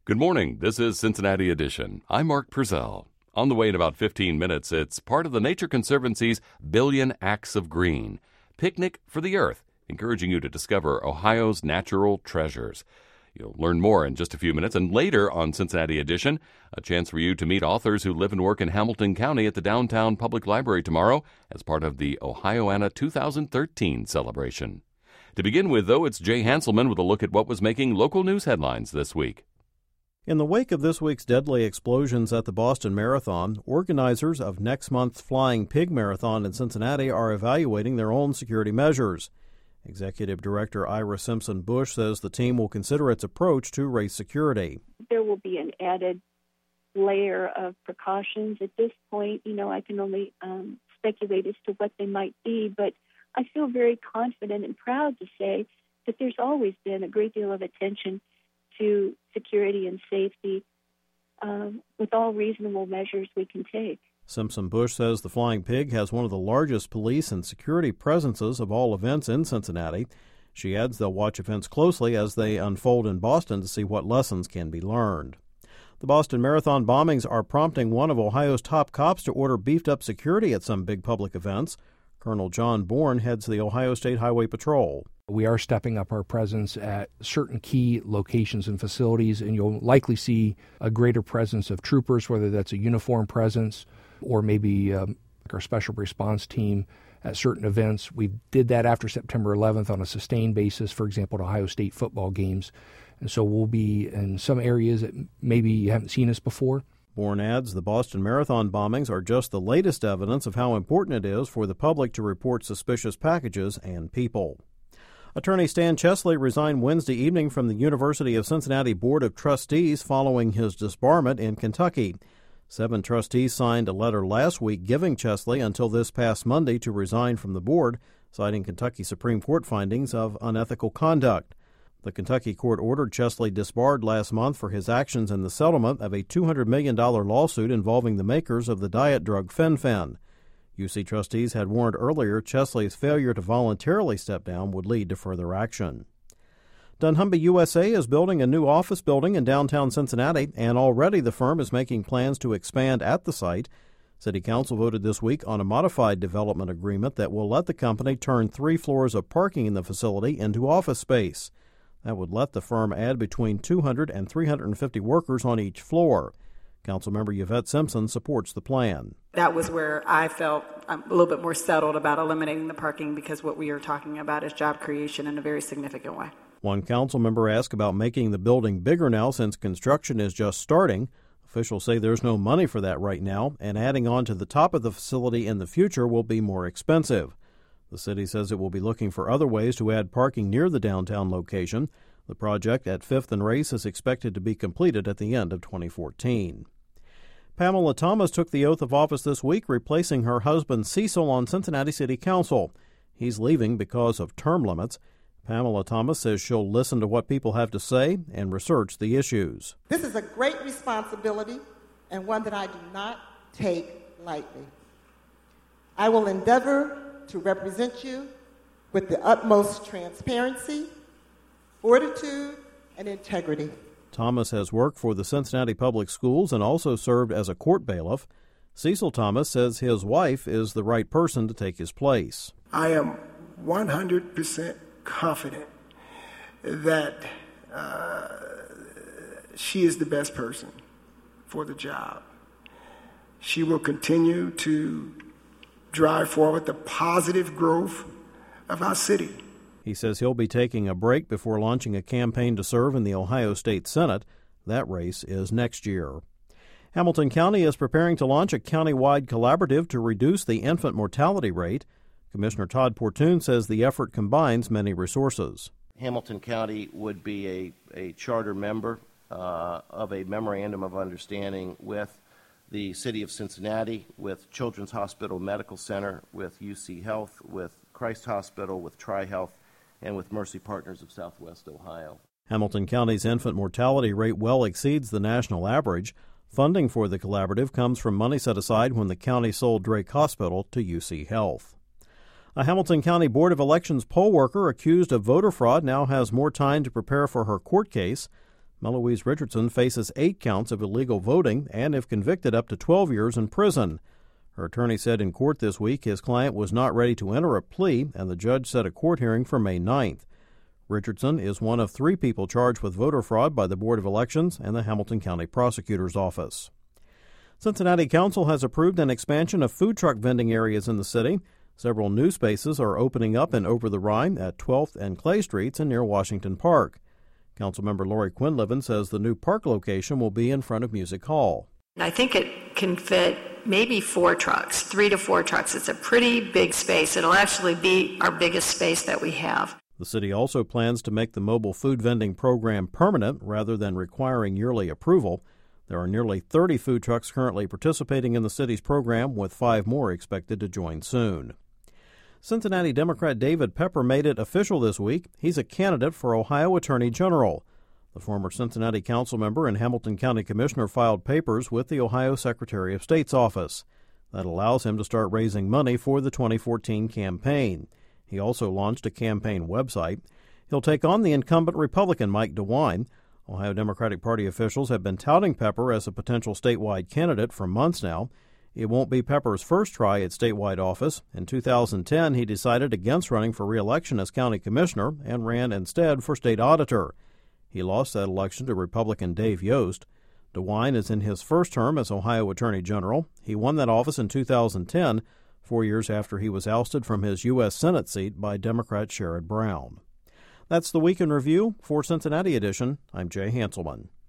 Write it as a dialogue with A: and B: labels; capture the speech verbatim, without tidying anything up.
A: Good morning. This is Cincinnati Edition. I'm Mark Purcell. On the way in about fifteen minutes, it's part of the Nature Conservancy's Billion Acts of Green, Picnic for the Earth, encouraging you to discover Ohio's natural treasures. You'll learn more in just a few minutes, and later on Cincinnati Edition, a chance for you to meet authors who live and work in Hamilton County at the Downtown Public Library tomorrow as part of the Ohioana two thousand thirteen celebration. To begin with, though, it's Jay Hanselman with a look at what was making local news headlines this week.
B: In the wake of this week's deadly explosions at the Boston Marathon, organizers of next month's Flying Pig Marathon in Cincinnati are evaluating their own security measures. Executive Director Ira Simpson Bush says the team will consider its approach to race security.
C: There will be an added layer of precautions. At this point, you know, I can only um, speculate as to what they might be, but I feel very confident and proud to say that there's always been a great deal of attention to security and safety um, with all reasonable measures we can take.
B: Simpson Bush says the Flying Pig has one of the largest police and security presences of all events in Cincinnati. She adds they'll watch events closely as they unfold in Boston to see what lessons can be learned. The Boston Marathon bombings are prompting one of Ohio's top cops to order beefed-up security at some big public events. Colonel John Bourne heads the Ohio State Highway Patrol.
D: We are stepping up our presence at certain key locations and facilities, and you'll likely see a greater presence of troopers, whether that's a uniform presence or maybe um, our special response team at certain events. We did that after September eleventh on a sustained basis, for example, at Ohio State football games. And so we'll be in some areas that maybe you haven't seen us before.
B: Bourne adds the Boston Marathon bombings are just the latest evidence of how important it is for the public to report suspicious packages and people. Attorney Stan Chesley resigned Wednesday evening from the University of Cincinnati Board of Trustees following his disbarment in Kentucky. Seven trustees signed a letter last week giving Chesley until this past Monday to resign from the board, citing Kentucky Supreme Court findings of unethical conduct. The Kentucky court ordered Chesley disbarred last month for his actions in the settlement of a two hundred million dollars lawsuit involving the makers of the diet drug Fen-Phen. U C trustees had warned earlier Chesley's failure to voluntarily step down would lead to further action. dunnhumby U S A is building a new office building in downtown Cincinnati, and already the firm is making plans to expand at the site. City Council voted this week on a modified development agreement that will let the company turn three floors of parking in the facility into office space. That would let the firm add between two hundred and three hundred fifty workers on each floor. Councilmember Yvette Simpson supports the plan.
E: That was where I felt a little bit more settled about eliminating the parking, because what we are talking about is job creation in a very significant way.
B: One council member asked about making the building bigger now since construction is just starting. Officials say there's no money for that right now, and adding on to the top of the facility in the future will be more expensive. The city says it will be looking for other ways to add parking near the downtown location. The project at fifth and Race is expected to be completed at the end of twenty fourteen. Pamela Thomas took the oath of office this week, replacing her husband Cecil on Cincinnati City Council. He's leaving because of term limits. Pamela Thomas says she'll listen to what people have to say and research the issues.
F: This is a great responsibility and one that I do not take lightly. I will endeavor to represent you with the utmost transparency, fortitude, and integrity.
B: Thomas has worked for the Cincinnati Public Schools and also served as a court bailiff. Cecil Thomas says his wife is the right person to take his place.
G: I am one hundred percent confident that uh, she is the best person for the job. She will continue to drive forward the positive growth of our city.
B: He says he'll be taking a break before launching a campaign to serve in the Ohio State Senate. That race is next year. Hamilton County is preparing to launch a countywide collaborative to reduce the infant mortality rate. Commissioner Todd Portune says the effort combines many resources.
H: Hamilton County would be a, a charter member uh, of a memorandum of understanding with the City of Cincinnati, with Children's Hospital Medical Center, with U C Health, with Christ Hospital, with Tri-Health, and with Mercy Partners of Southwest Ohio.
B: Hamilton County's infant mortality rate well exceeds the national average. Funding for the collaborative comes from money set aside when the county sold Drake Hospital to U C Health. A Hamilton County Board of Elections poll worker accused of voter fraud now has more time to prepare for her court case. Meloise Richardson faces eight counts of illegal voting and, if convicted, up to twelve years in prison. Her attorney said in court this week his client was not ready to enter a plea, and the judge set a court hearing for May ninth. Richardson is one of three people charged with voter fraud by the Board of Elections and the Hamilton County Prosecutor's Office. Cincinnati Council has approved an expansion of food truck vending areas in the city. Several new spaces are opening up in Over the Rhine at twelfth and Clay Streets and near Washington Park. Councilmember Lori Quinlivan says the new park location will be in front of Music Hall.
I: I think it can fit maybe four trucks, three to four trucks. It's a pretty big space. It'll actually be our biggest space that we have.
B: The city also plans to make the mobile food vending program permanent rather than requiring yearly approval. There are nearly thirty food trucks currently participating in the city's program, with five more expected to join soon. Cincinnati Democrat David Pepper made it official this week. He's a candidate for Ohio Attorney General. The former Cincinnati council member and Hamilton County Commissioner filed papers with the Ohio Secretary of State's office. That allows him to start raising money for the twenty fourteen campaign. He also launched a campaign website. He'll take on the incumbent Republican Mike DeWine. Ohio Democratic Party officials have been touting Pepper as a potential statewide candidate for months now. It won't be Pepper's first try at statewide office. In two thousand ten, he decided against running for re-election as county commissioner and ran instead for state auditor. He lost that election to Republican Dave Yost. DeWine is in his first term as Ohio Attorney General. He won that office in two thousand ten, four years after he was ousted from his U S Senate seat by Democrat Sherrod Brown. That's the Week in Review. For Cincinnati Edition, I'm Jay Hanselman.